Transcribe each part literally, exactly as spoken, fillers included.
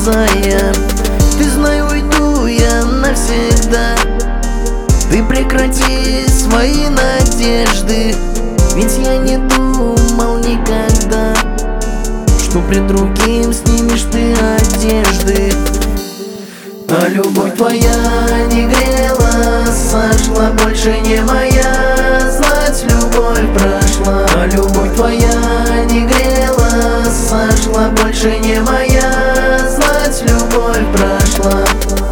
я. Ты знай, уйду я навсегда. Ты прекрати свои надежды, ведь я не думал никогда, что пред другим снимешь ты одежды. А любовь твоя не грела, сошла, больше не моя. Знать, любовь прошла. А любовь твоя не грела, сошла, больше не моя. Знать, любовь прошла.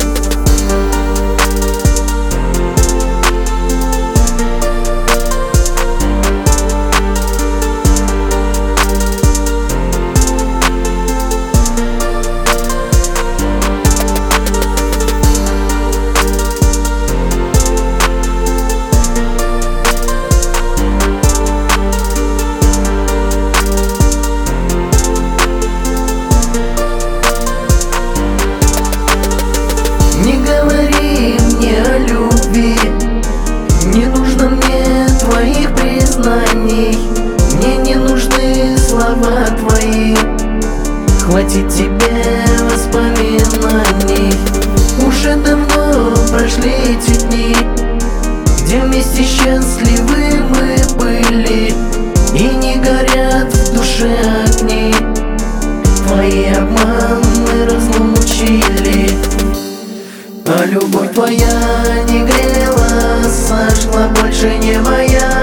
Не говори мне о любви, не нужно мне твоих признаний. Мне не нужны слова твои, хватит тебе воспоминаний. Уже давно прошли эти дни, где вместе счастливы мы были, и не горят в душе огни. Твои обманы разлучили. А любовь твоя не грела, сошла, больше не моя.